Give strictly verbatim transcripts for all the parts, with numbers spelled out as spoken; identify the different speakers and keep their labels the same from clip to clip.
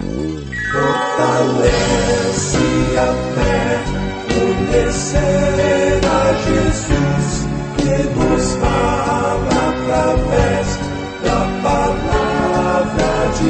Speaker 1: Fortalece a fé, conhecer a Jesus, que nos fala através da palavra de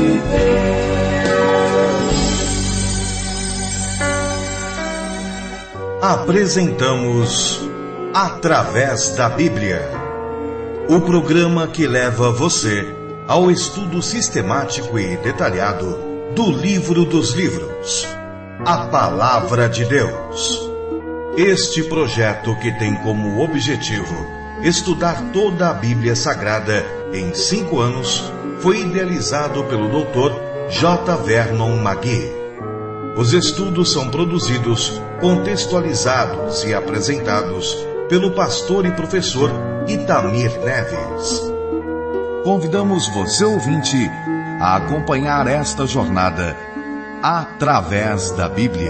Speaker 1: Deus.
Speaker 2: Apresentamos Através da Bíblia, o programa que leva você ao estudo sistemático e detalhado do livro dos livros, a Palavra de Deus. Este projeto, que tem como objetivo estudar toda a Bíblia Sagrada em cinco anos, foi idealizado pelo doutor J. Vernon McGee. Os estudos são produzidos, contextualizados e apresentados pelo pastor e professor Itamir Neves. Convidamos você, ouvinte, a acompanhar esta jornada através da Bíblia.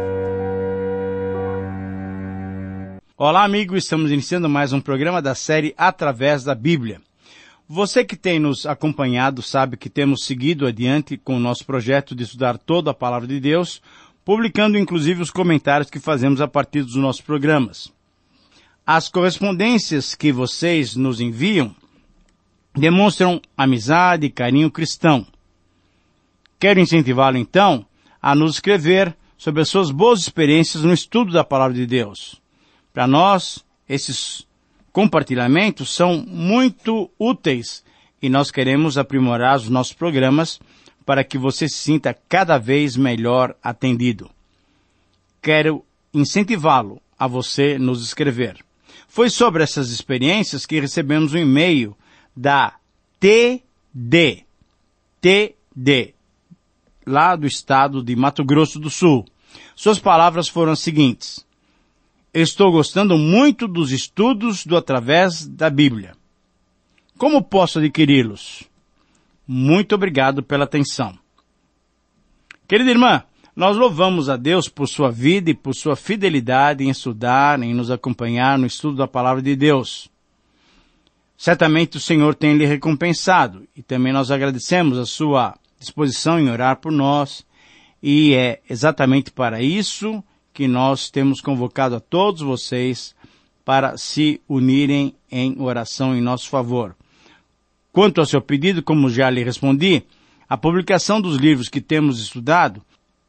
Speaker 3: Olá, amigo, estamos iniciando mais um programa da série Através da Bíblia. Você que tem nos acompanhado sabe que temos seguido adiante com o nosso projeto de estudar toda a Palavra de Deus, publicando inclusive os comentários que fazemos a partir dos nossos programas. As correspondências que vocês nos enviam demonstram amizade e carinho cristão. Quero incentivá-lo, então, a nos escrever sobre as suas boas experiências no estudo da Palavra de Deus. Para nós, esses compartilhamentos são muito úteis e nós queremos aprimorar os nossos programas para que você se sinta cada vez melhor atendido. Quero incentivá-lo a você nos escrever. Foi sobre essas experiências que recebemos um e-mail da T D, T D, lá do estado de Mato Grosso do Sul. Suas palavras foram as seguintes: estou gostando muito dos estudos do Através da Bíblia. Como posso adquiri-los? Muito obrigado pela atenção. Querida irmã, nós louvamos a Deus por sua vida e por sua fidelidade em estudar, em nos acompanhar no estudo da Palavra de Deus. Certamente o Senhor tem lhe recompensado e também nós agradecemos a sua disposição em orar por nós, e é exatamente para isso que nós temos convocado a todos vocês para se unirem em oração em nosso favor. Quanto ao seu pedido, como já lhe respondi, a publicação dos livros que temos estudado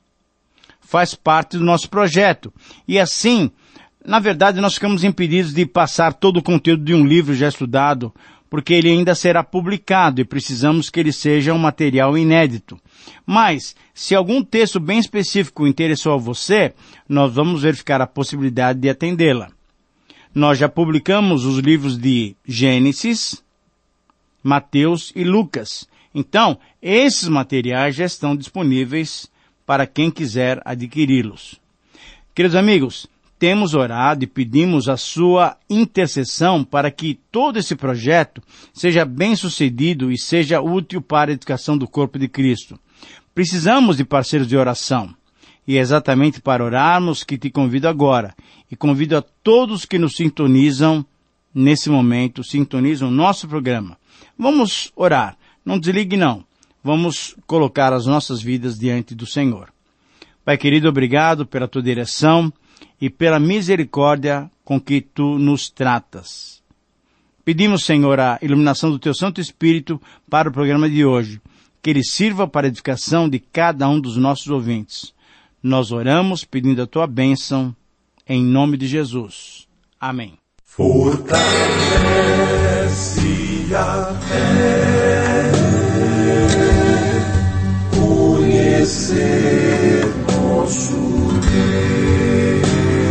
Speaker 3: faz parte do nosso projeto. E assim, na verdade, nós ficamos impedidos de passar todo o conteúdo de um livro já estudado, porque ele ainda será publicado e precisamos que ele seja um material inédito. Mas, se algum texto bem específico interessou a você, nós vamos verificar a possibilidade de atendê-la. Nós já publicamos os livros de Gênesis, Mateus e Lucas. Então, esses materiais já estão disponíveis para quem quiser adquiri-los. Queridos amigos, temos orado e pedimos a sua intercessão para que todo esse projeto seja bem sucedido e seja útil para a edificação do corpo de Cristo. Precisamos de parceiros de oração. E é exatamente para orarmos que te convido agora. E convido a todos que nos sintonizam nesse momento, sintonizam o nosso programa. Vamos orar. Não desligue não. Vamos colocar as nossas vidas diante do Senhor. Pai querido, obrigado pela tua direção e pela misericórdia com que tu nos tratas. Pedimos, Senhor, a iluminação do teu Santo Espírito para o programa de hoje, que ele sirva para a edificação de cada um dos nossos ouvintes. Nós oramos pedindo a tua bênção, em nome de Jesus. Amém.
Speaker 1: Fortalece a fé, conhecer nosso Deus.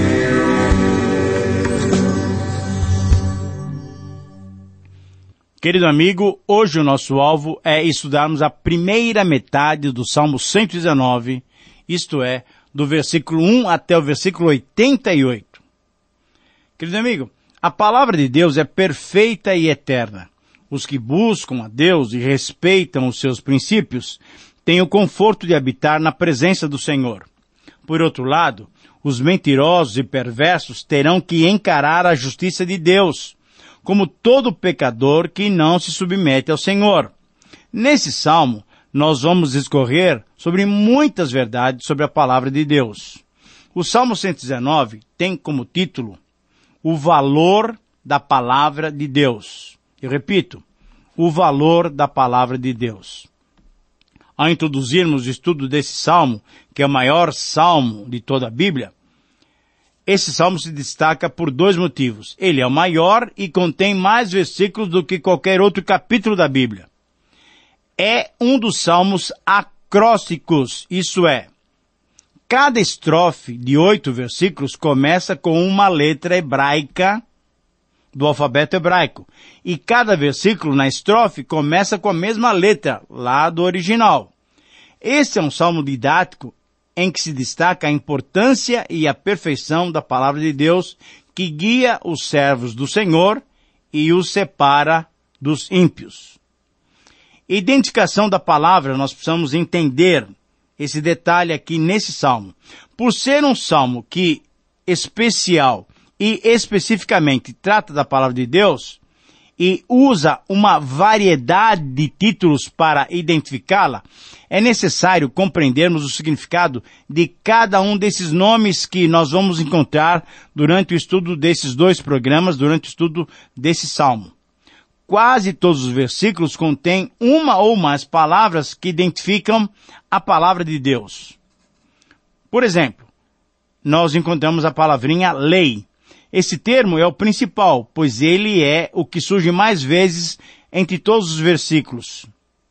Speaker 3: Querido amigo, hoje o nosso alvo é estudarmos a primeira metade do Salmo cento e dezenove, isto é, do versículo um até o versículo oitenta e oito. Querido amigo, a palavra de Deus é perfeita e eterna. Os que buscam a Deus e respeitam os seus princípios têm o conforto de habitar na presença do Senhor. Por outro lado, os mentirosos e perversos terão que encarar a justiça de Deus, como todo pecador que não se submete ao Senhor. Nesse salmo, nós vamos discorrer sobre muitas verdades sobre a palavra de Deus. O Salmo cento e dezenove tem como título o valor da palavra de Deus. Eu repito, o valor da palavra de Deus. Ao introduzirmos o estudo desse salmo, que é o maior salmo de toda a Bíblia, esse salmo se destaca por dois motivos. Ele é o maior e contém mais versículos do que qualquer outro capítulo da Bíblia. É um dos salmos acrósticos, isso é, cada estrofe de oito versículos começa com uma letra hebraica do alfabeto hebraico. E cada versículo na estrofe começa com a mesma letra, lá do original. Esse é um salmo didático em que se destaca a importância e a perfeição da palavra de Deus que guia os servos do Senhor e os separa dos ímpios. Identificação da palavra, nós precisamos entender esse detalhe aqui nesse salmo. Por ser um salmo que especial e especificamente trata da palavra de Deus e usa uma variedade de títulos para identificá-la, é necessário compreendermos o significado de cada um desses nomes que nós vamos encontrar durante o estudo desses dois programas, durante o estudo desse salmo. Quase todos os versículos contêm uma ou mais palavras que identificam a palavra de Deus. Por exemplo, nós encontramos a palavrinha lei. Esse termo é o principal, pois ele é o que surge mais vezes entre todos os versículos.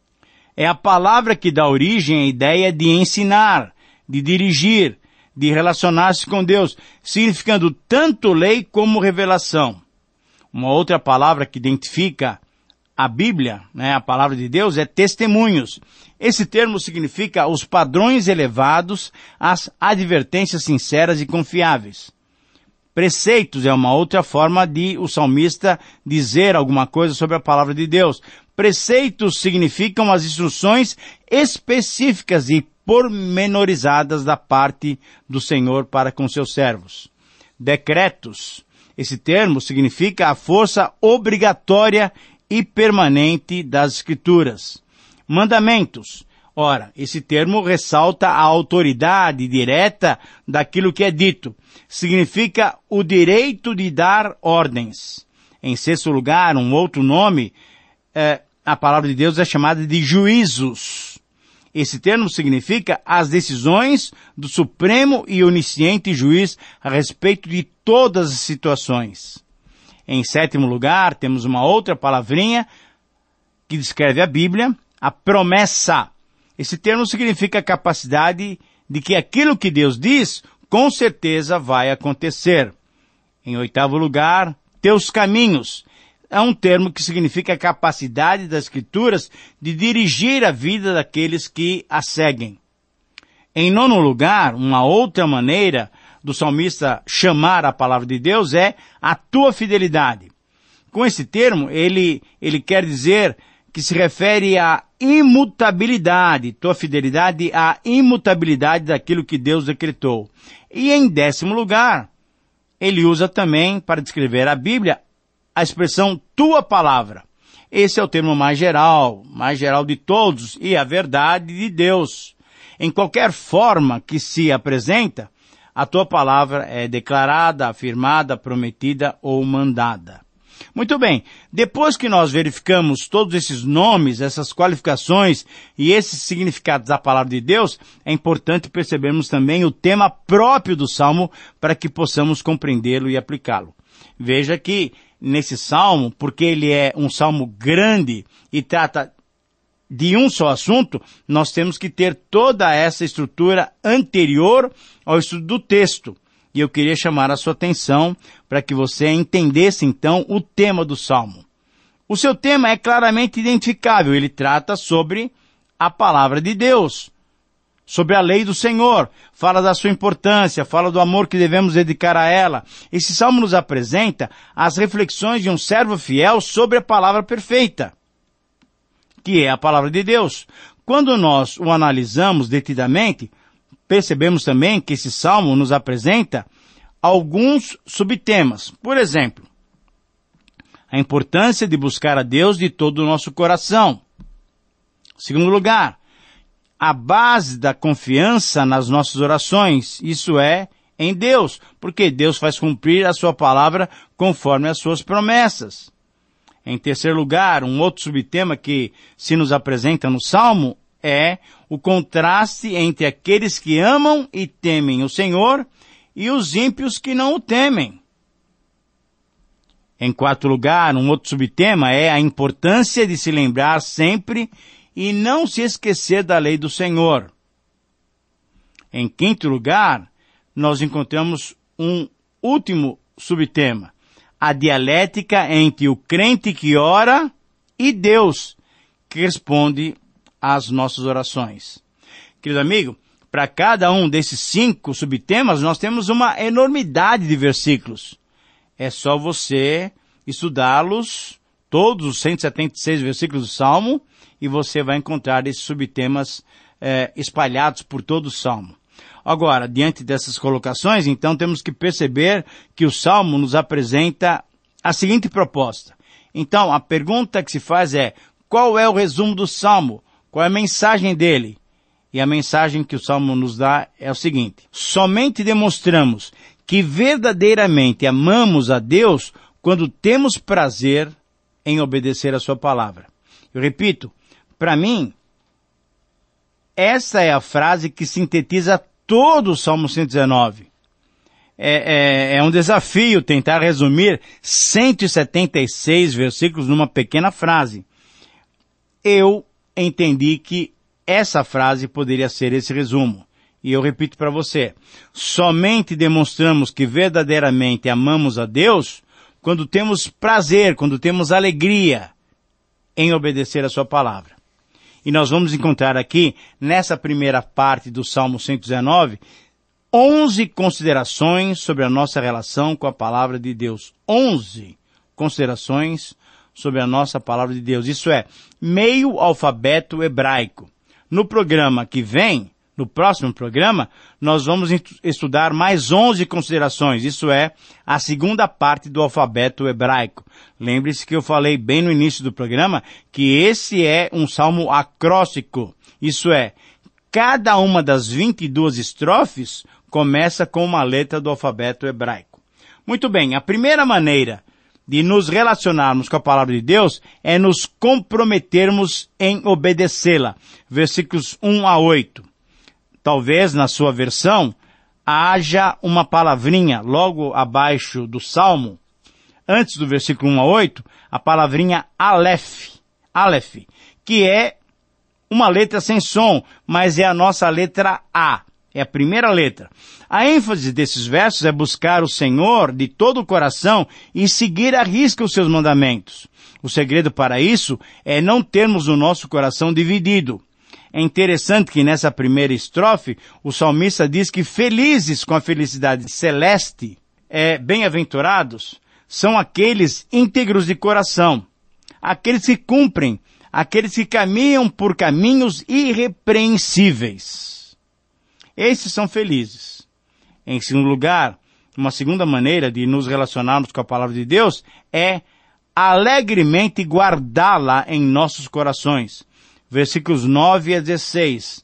Speaker 3: É a palavra que dá origem à ideia de ensinar, de dirigir, de relacionar-se com Deus, significando tanto lei como revelação. Uma outra palavra que identifica a Bíblia, né, a palavra de Deus, é testemunhos. Esse termo significa os padrões elevados, as advertências sinceras e confiáveis. Preceitos é uma outra forma de o salmista dizer alguma coisa sobre a palavra de Deus. Preceitos significam as instruções específicas e pormenorizadas da parte do Senhor para com seus servos. Decretos. Esse termo significa a força obrigatória e permanente das Escrituras. Mandamentos. Ora, esse termo ressalta a autoridade direta daquilo que é dito. Significa o direito de dar ordens. Em sexto lugar, um outro nome, é, a palavra de Deus é chamada de juízos. Esse termo significa as decisões do Supremo e Onisciente Juiz a respeito de todas as situações. Em sétimo lugar, temos uma outra palavrinha que descreve a Bíblia, a promessa. Esse termo significa a capacidade de que aquilo que Deus diz, com certeza vai acontecer. Em oitavo lugar, teus caminhos. É um termo que significa a capacidade das Escrituras de dirigir a vida daqueles que a seguem. Em nono lugar, uma outra maneira do salmista chamar a palavra de Deus é a tua fidelidade. Com esse termo, ele, ele quer dizer que se refere à imutabilidade, tua fidelidade à imutabilidade daquilo que Deus decretou. E em décimo lugar, ele usa também, para descrever a Bíblia, a expressão tua palavra. Esse é o termo mais geral, mais geral de todos, e a verdade de Deus. Em qualquer forma que se apresenta, a tua palavra é declarada, afirmada, prometida ou mandada. Muito bem, depois que nós verificamos todos esses nomes, essas qualificações e esses significados da palavra de Deus, é importante percebermos também o tema próprio do Salmo para que possamos compreendê-lo e aplicá-lo. Veja que nesse Salmo, porque ele é um Salmo grande e trata de um só assunto, nós temos que ter toda essa estrutura anterior ao estudo do texto. E eu queria chamar a sua atenção para que você entendesse, então, o tema do Salmo. O seu tema é claramente identificável. Ele trata sobre a palavra de Deus, sobre a lei do Senhor. Fala da sua importância, fala do amor que devemos dedicar a ela. Esse Salmo nos apresenta as reflexões de um servo fiel sobre a palavra perfeita, que é a palavra de Deus. Quando nós o analisamos detidamente, percebemos também que esse salmo nos apresenta alguns subtemas. Por exemplo, a importância de buscar a Deus de todo o nosso coração. Em segundo lugar, a base da confiança nas nossas orações, isso é, em Deus, porque Deus faz cumprir a sua palavra conforme as suas promessas. Em terceiro lugar, um outro subtema que se nos apresenta no Salmo é o contraste entre aqueles que amam e temem o Senhor e os ímpios que não o temem. Em quarto lugar, um outro subtema é a importância de se lembrar sempre e não se esquecer da lei do Senhor. Em quinto lugar, nós encontramos um último subtema, a dialética entre o crente que ora e Deus, que responde às nossas orações. Querido amigo, para cada um desses cinco subtemas, nós temos uma enormidade de versículos. É só você estudá-los, todos os cento e setenta e seis versículos do Salmo, e você vai encontrar esses subtemas eh, espalhados por todo o Salmo. Agora, diante dessas colocações, então temos que perceber que o Salmo nos apresenta a seguinte proposta. Então, a pergunta que se faz é, qual é o resumo do Salmo? Qual é a mensagem dele? E a mensagem que o Salmo nos dá é o seguinte: somente demonstramos que verdadeiramente amamos a Deus quando temos prazer em obedecer a sua palavra. Eu repito, para mim, essa é a frase que sintetiza todo o Salmo cento e dezenove. É, é, é um desafio tentar resumir cento e setenta e seis versículos numa pequena frase. Eu entendi que essa frase poderia ser esse resumo. E eu repito para você, somente demonstramos que verdadeiramente amamos a Deus quando temos prazer, quando temos alegria em obedecer a sua palavra. E nós vamos encontrar aqui, nessa primeira parte do Salmo cento e dezenove, onze considerações sobre a nossa relação com a palavra de Deus. onze considerações sobre a nossa palavra de Deus. Isso é, meio alfabeto hebraico. No programa que vem, no próximo programa, nós vamos estudar mais onze considerações. Isso é, a segunda parte do alfabeto hebraico. Lembre-se que eu falei bem no início do programa que esse é um salmo acróstico. Isso é, cada uma das vinte e duas estrofes começa com uma letra do alfabeto hebraico. Muito bem, a primeira maneira de nos relacionarmos com a palavra de Deus é nos comprometermos em obedecê-la. Versículos um a oito. Talvez na sua versão haja uma palavrinha logo abaixo do Salmo, antes do versículo um a oito, a palavrinha Aleph, Aleph, que é uma letra sem som, mas é a nossa letra A, é a primeira letra. A ênfase desses versos é buscar o Senhor de todo o coração e seguir à risca os seus mandamentos. O segredo para isso é não termos o nosso coração dividido. É interessante que nessa primeira estrofe, o salmista diz que felizes com a felicidade celeste, é, bem-aventurados, são aqueles íntegros de coração, aqueles que cumprem, aqueles que caminham por caminhos irrepreensíveis. Esses são felizes. Em segundo lugar, uma segunda maneira de nos relacionarmos com a palavra de Deus é alegremente guardá-la em nossos corações. Versículos nove a dezesseis.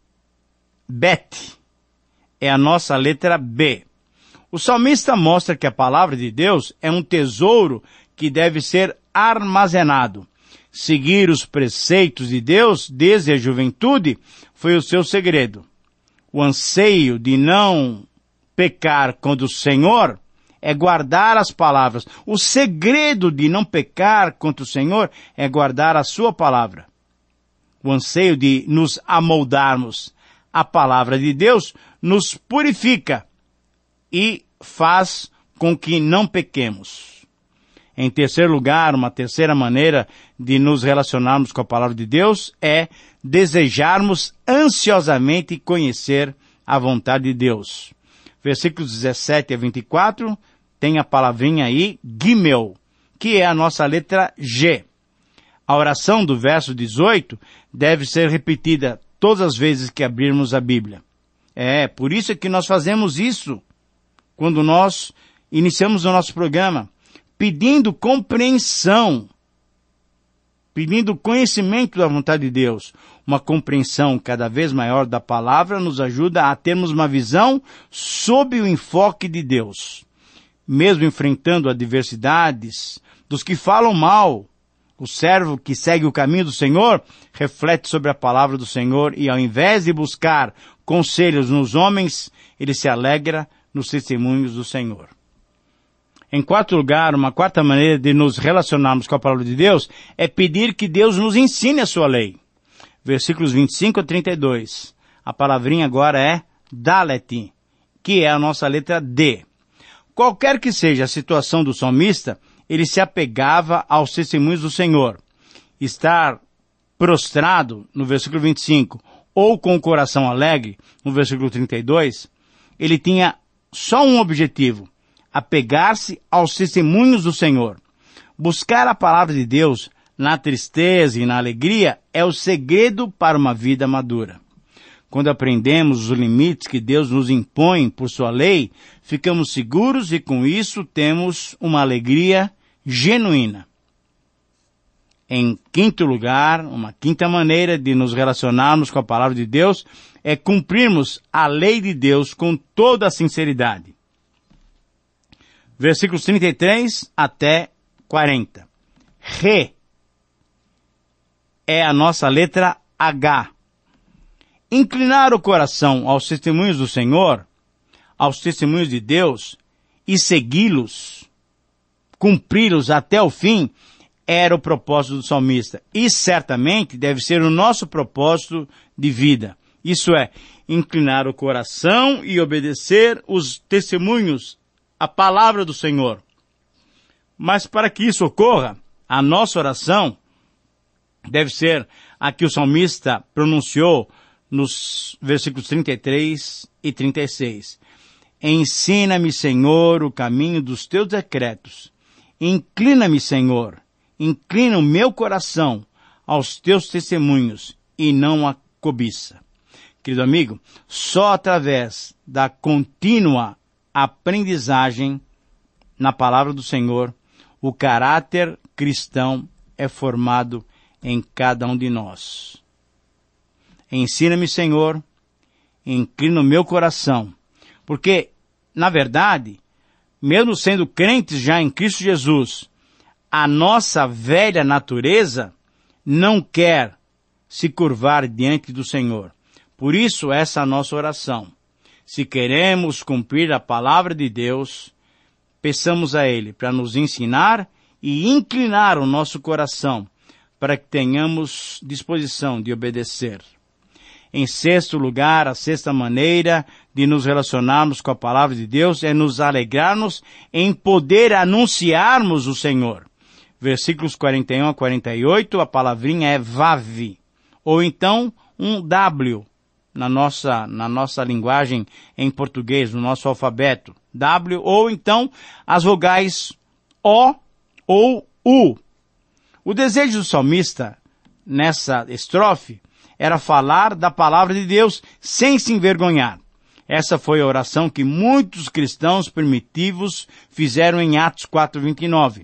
Speaker 3: Bet é a nossa letra B. O salmista mostra que a palavra de Deus é um tesouro que deve ser armazenado. Seguir os preceitos de Deus desde a juventude foi o seu segredo. O anseio de não pecar contra o Senhor é guardar as palavras. O segredo de não pecar contra o Senhor é guardar a sua palavra. O anseio de nos amoldarmos à palavra de Deus nos purifica e faz com que não pequemos. Em terceiro lugar, uma terceira maneira de nos relacionarmos com a palavra de Deus é desejarmos ansiosamente conhecer a vontade de Deus. Versículos dezessete a vinte e quatro tem a palavrinha aí, Gimel, que é a nossa letra G. A oração do verso dezoito deve ser repetida todas as vezes que abrirmos a Bíblia. É, por isso é que nós fazemos isso quando nós iniciamos o nosso programa, pedindo compreensão, pedindo conhecimento da vontade de Deus. Uma compreensão cada vez maior da palavra nos ajuda a termos uma visão sob o enfoque de Deus. Mesmo enfrentando adversidades dos que falam mal, o servo que segue o caminho do Senhor reflete sobre a palavra do Senhor e, ao invés de buscar conselhos nos homens, ele se alegra nos testemunhos do Senhor. Em quarto lugar, uma quarta maneira de nos relacionarmos com a palavra de Deus é pedir que Deus nos ensine a sua lei. Versículos vinte e cinco a trinta e dois. A palavrinha agora é Dalet, que é a nossa letra D. Qualquer que seja a situação do salmista, ele se apegava aos testemunhos do Senhor. Estar prostrado, no versículo vinte e cinco, ou com o coração alegre, no versículo trinta e dois, ele tinha só um objetivo: apegar-se aos testemunhos do Senhor. Buscar a palavra de Deus na tristeza e na alegria é o segredo para uma vida madura. Quando aprendemos os limites que Deus nos impõe por sua lei, ficamos seguros e com isso temos uma alegria genuína. Em quinto lugar, uma quinta maneira de nos relacionarmos com a palavra de Deus é cumprirmos a lei de Deus com toda a sinceridade. Versículos trinta e três até quarenta. Re é a nossa letra H. Inclinar o coração aos testemunhos do Senhor, aos testemunhos de Deus, e segui-los, cumpri-los até o fim, era o propósito do salmista. E certamente deve ser o nosso propósito de vida. Isso é, inclinar o coração e obedecer os testemunhos, a palavra do Senhor. Mas para que isso ocorra, a nossa oração deve ser a que o salmista pronunciou nos versículos trinta e três e trinta e seis. Ensina-me, Senhor, o caminho dos teus decretos. Inclina-me, Senhor, inclina o meu coração aos teus testemunhos e não a cobiça. Querido amigo, só através da contínua aprendizagem na palavra do Senhor, o caráter cristão é formado em cada um de nós. Ensina-me, Senhor, inclina o meu coração, porque, na verdade, mesmo sendo crentes já em Cristo Jesus, a nossa velha natureza não quer se curvar diante do Senhor. Por isso, essa é a nossa oração. Se queremos cumprir a palavra de Deus, peçamos a Ele para nos ensinar e inclinar o nosso coração para que tenhamos disposição de obedecer. Em sexto lugar, a sexta maneira de nos relacionarmos com a palavra de Deus é nos alegrarmos em poder anunciarmos o Senhor. Versículos quarenta e um a quarenta e oito, a palavrinha é Vav, ou então um W, na nossa, na nossa linguagem em português, no nosso alfabeto. W, ou então as vogais O ou U. O desejo do salmista, nessa estrofe, era falar da palavra de Deus sem se envergonhar. Essa foi a oração que muitos cristãos primitivos fizeram em Atos quatro, vinte e nove.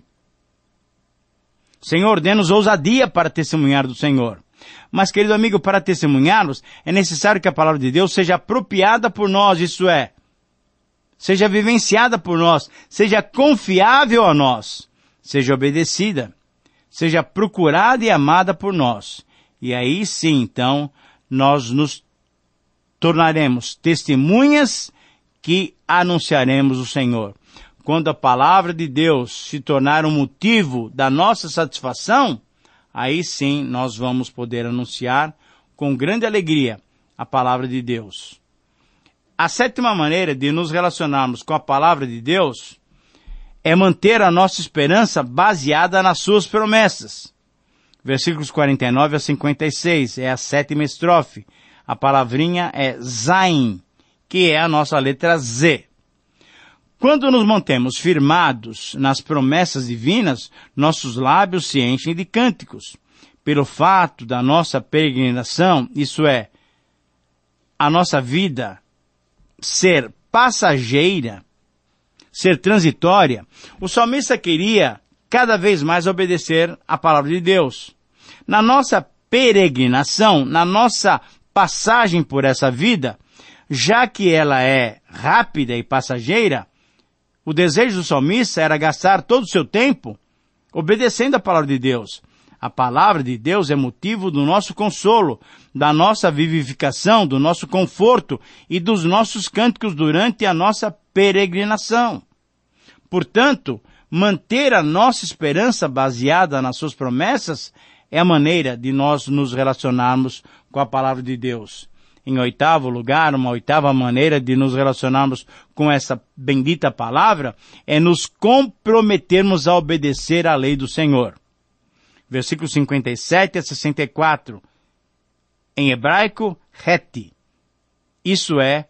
Speaker 3: Senhor, dê-nos ousadia para testemunhar do Senhor. Mas, querido amigo, para testemunharmos, é necessário que a palavra de Deus seja apropriada por nós, isto é, seja vivenciada por nós, seja confiável a nós, seja obedecida, seja procurada e amada por nós. E aí sim, então, nós nos tornaremos testemunhas que anunciaremos o Senhor. Quando a palavra de Deus se tornar um motivo da nossa satisfação, aí sim nós vamos poder anunciar com grande alegria a palavra de Deus. A sétima maneira de nos relacionarmos com a palavra de Deus é manter a nossa esperança baseada nas suas promessas. Versículos quarenta e nove a cinquenta e seis, é a sétima estrofe. A palavrinha é Zain, que é a nossa letra Z. Quando nos mantemos firmados nas promessas divinas, nossos lábios se enchem de cânticos. Pelo fato da nossa peregrinação, isso é, a nossa vida ser passageira, ser transitória, o salmista queria cada vez mais obedecer à palavra de Deus. Na nossa peregrinação, na nossa passagem por essa vida, já que ela é rápida e passageira, o desejo do salmista era gastar todo o seu tempo obedecendo a palavra de Deus. A palavra de Deus é motivo do nosso consolo, da nossa vivificação, do nosso conforto e dos nossos cânticos durante a nossa peregrinação. Portanto, manter a nossa esperança baseada nas suas promessas é a maneira de nós nos relacionarmos com a palavra de Deus. Em oitavo lugar, uma oitava maneira de nos relacionarmos com essa bendita palavra é nos comprometermos a obedecer à lei do Senhor. Versículos cinquenta e sete a sessenta e quatro. Em hebraico, het. Isso é,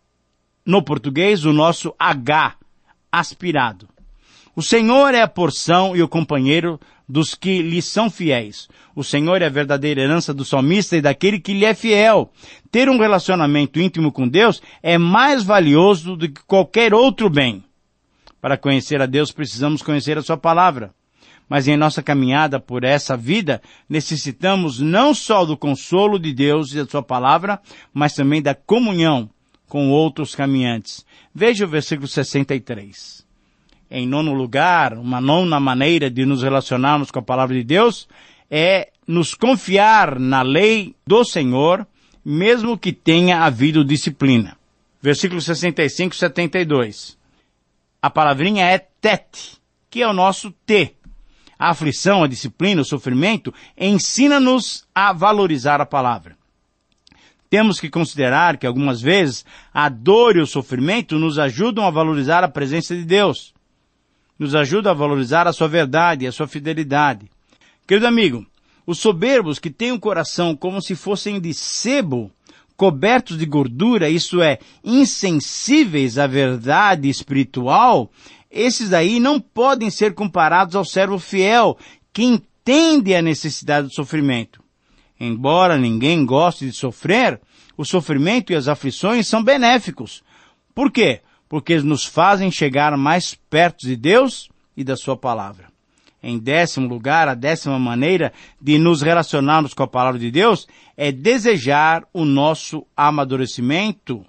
Speaker 3: no português, o nosso H, aspirado. O Senhor é a porção e o companheiro dos que lhe são fiéis. O Senhor é a verdadeira herança do salmista e daquele que lhe é fiel. Ter um relacionamento íntimo com Deus é mais valioso do que qualquer outro bem. Para conhecer a Deus, precisamos conhecer a sua palavra. Mas em nossa caminhada por essa vida, necessitamos não só do consolo de Deus e da sua palavra, mas também da comunhão com outros caminhantes. Veja o versículo sessenta e três. Em nono lugar, uma nona maneira de nos relacionarmos com a palavra de Deus é nos confiar na lei do Senhor, mesmo que tenha havido disciplina. Versículo sessenta e cinco, setenta e dois. A palavrinha é tet, que é o nosso T. A aflição, a disciplina, o sofrimento ensina-nos a valorizar a palavra. Temos que considerar que algumas vezes a dor e o sofrimento nos ajudam a valorizar a presença de Deus. Nos ajuda a valorizar a sua verdade e a sua fidelidade. Querido amigo, os soberbos que têm o coração como se fossem de sebo, cobertos de gordura, isto é, insensíveis à verdade espiritual, esses daí não podem ser comparados ao servo fiel, que entende a necessidade do sofrimento. Embora ninguém goste de sofrer, o sofrimento e as aflições são benéficos. Por quê? Porque nos fazem chegar mais perto de Deus e da sua palavra. Em décimo lugar, a décima maneira de nos relacionarmos com a palavra de Deus é desejar o nosso amadurecimento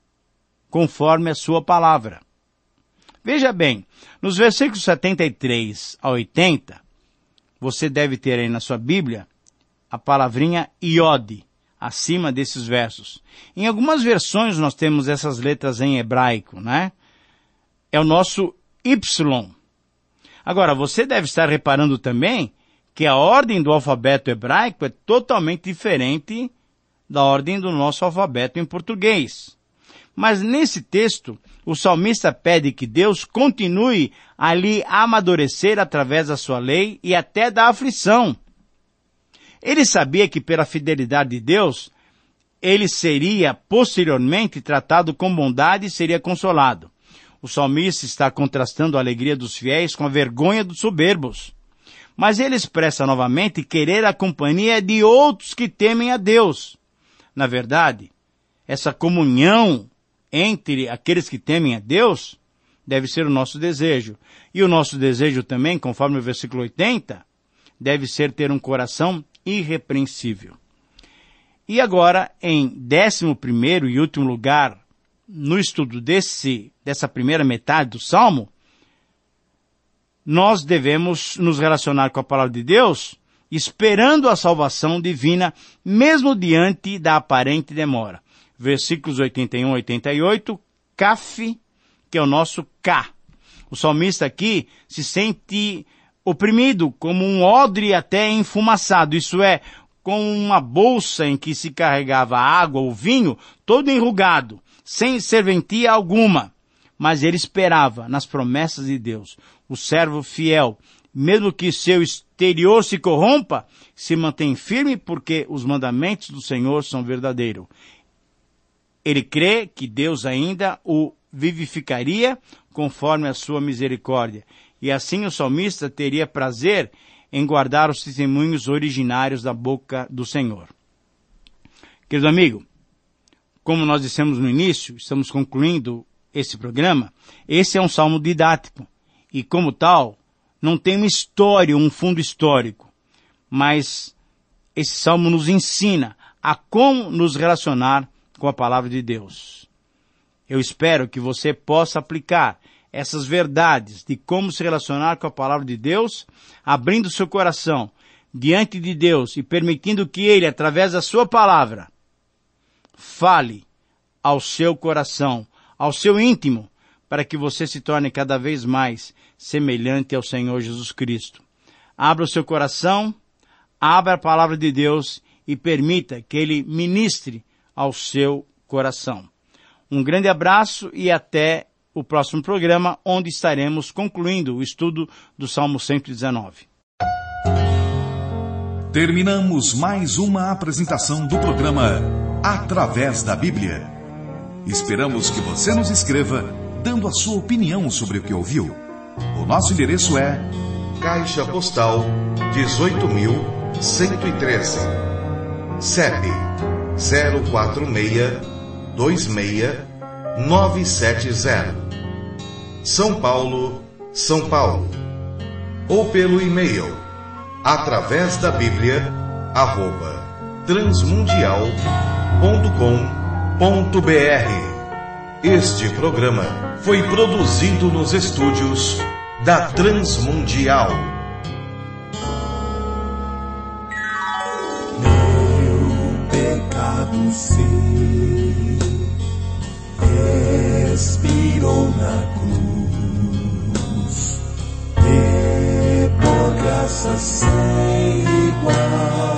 Speaker 3: conforme a sua palavra. Veja bem, nos versículos setenta e três a oitenta, você deve ter aí na sua Bíblia a palavrinha iod, acima desses versos. Em algumas versões nós temos essas letras em hebraico, né? É o nosso Y. Agora, você deve estar reparando também que a ordem do alfabeto hebraico é totalmente diferente da ordem do nosso alfabeto em português. Mas nesse texto, o salmista pede que Deus continue a lhe amadurecer através da sua lei e até da aflição. Ele sabia que pela fidelidade de Deus, ele seria posteriormente tratado com bondade e seria consolado. O salmista está contrastando a alegria dos fiéis com a vergonha dos soberbos. Mas ele expressa novamente querer a companhia de outros que temem a Deus. Na verdade, essa comunhão entre aqueles que temem a Deus deve ser o nosso desejo. E o nosso desejo também, conforme o versículo oitenta, deve ser ter um coração irrepreensível. E agora, em décimo primeiro e último lugar, no estudo desse, dessa primeira metade do Salmo, nós devemos nos relacionar com a palavra de Deus, esperando a salvação divina, mesmo diante da aparente demora. Versículos oitenta e um a oitenta e oito, Kaf, que é o nosso K. O salmista aqui se sente oprimido, como um odre até enfumaçado, isso é, com uma bolsa em que se carregava água ou vinho, todo enrugado, sem serventia alguma. Mas ele esperava nas promessas de Deus. O servo fiel, mesmo que seu exterior se corrompa, se mantém firme porque os mandamentos do Senhor são verdadeiros. Ele crê que Deus ainda o vivificaria conforme a sua misericórdia. E assim o salmista teria prazer em guardar os testemunhos originários da boca do Senhor. Querido amigo, como nós dissemos no início, estamos concluindo esse programa, esse é um salmo didático. E como tal, não tem uma história, um fundo histórico. Mas esse salmo nos ensina a como nos relacionar com a palavra de Deus. Eu espero que você possa aplicar essas verdades de como se relacionar com a palavra de Deus, abrindo seu coração diante de Deus e permitindo que Ele, através da sua palavra, fale ao seu coração, ao seu íntimo, para que você se torne cada vez mais semelhante ao Senhor Jesus Cristo. Abra o seu coração, abra a palavra de Deus e permita que Ele ministre ao seu coração. Um grande abraço e até o próximo programa, onde estaremos concluindo o estudo do Salmo cento e dezenove.
Speaker 2: Terminamos mais uma apresentação do programa Através da Bíblia. Esperamos que você nos escreva, dando a sua opinião sobre o que ouviu. O nosso endereço é Caixa Postal dezoito mil cento e treze, C E P zero quatro seis dois seis nove sete zero, São Paulo, São Paulo. Ou pelo e-mail através da Bíblia arroba transmundial ponto com ponto br. Este programa foi produzido nos estúdios da Transmundial.
Speaker 1: Meu pecado sei, expirou na cruz, e por graça sem igual